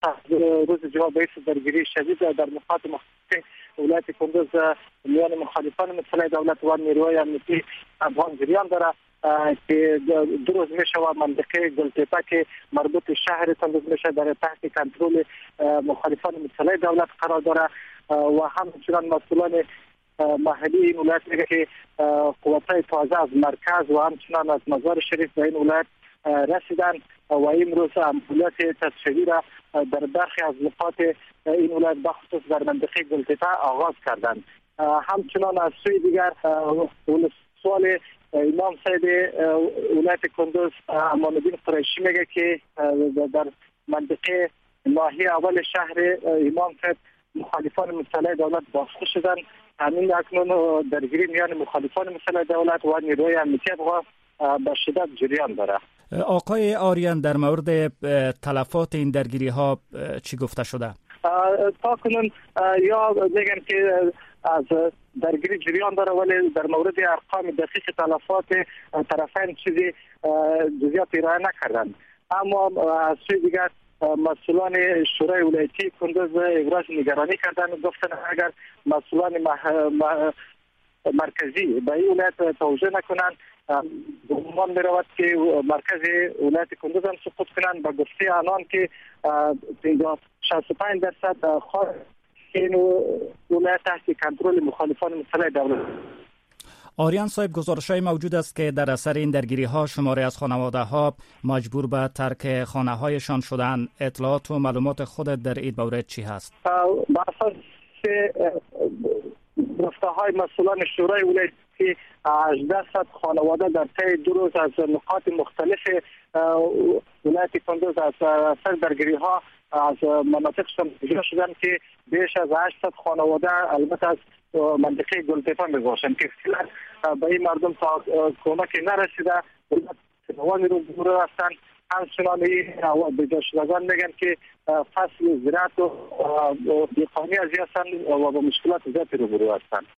روز جمعه باعث درگیری شدید در نقاط مختلف ولایت کندوز میان مخالفان مسلح دولت و نیروهای امنیتی افغان جریان داره که 2 روز میشه و منطقه گلتپه که مربوط شهر کندوز میشه در تحت کنترل مخالفان مسلح دولت قرار داره و همچنان مسئولان محلی این ولایت میگه که قوت‌های تازه از مرکز و همچنان از مزار شریف به این ولایت رسیدن و امروز عملیات تصفیه‌ای را در برخی از نقاط این ولایت بخصوص در منطقه گلتپه آغاز کردند. همچنان از سوی دیگر سوال امام سید ولایت کندوز امان الدین قریشی میگه که در منطقه ناحیه اول شهر امام سید مخالفان مسلح دولت بازخو شدن. همین اکنون درگیری میان مخالفان مسلح دولت و نیروهای امنیتی افغان به شدت جریان داره. آقای آریان در مورد تلفات این درگیری ها چی گفته شده؟ تا کنون یا میگن که از درگیری جریان داره ولی در مورد ارقام دقیق تلفات طرفین چیزی جزئیات ارائه نکردند. اما از سوی دیگر مسئولان شورای ولایتی کندوز ابراز نگرانی کردند، گفتن اگر مسئولان مرکزی به این ولایت توجه نکنند گمان می‌رود که مرکز ولایت کندوز هم سقوط کنند. به گفته آنان که 65% خارج این ولایت تحت کنترل مخالفان مسلح دولت. آریان صاحب، گزارش‌های موجود است که در اثر این درگیری‌ها شماری از خانواده‌ها مجبور به ترک خانه‌هایشان شدند. اطلاعات و معلومات خودت در این مورد چی هست؟ بر اساس گفته‌های مسئولان شورای ولایتی 1800 خانواده در طی 2 روز از نقاط مختلف ولایت کندوز از اثر درگیری‌ها از مناطقشان جدا شدند که بیش از 800 خانواده البته از منطقه گلتپه میباشند که فعلا به این مردم تا کمک نرسیده سنوانی رو برو رفتن. همچنان این بجا شدگان میگن که فصل زراعت و دیقانی از هستند و با مشکلات زیادی رو برو هستند.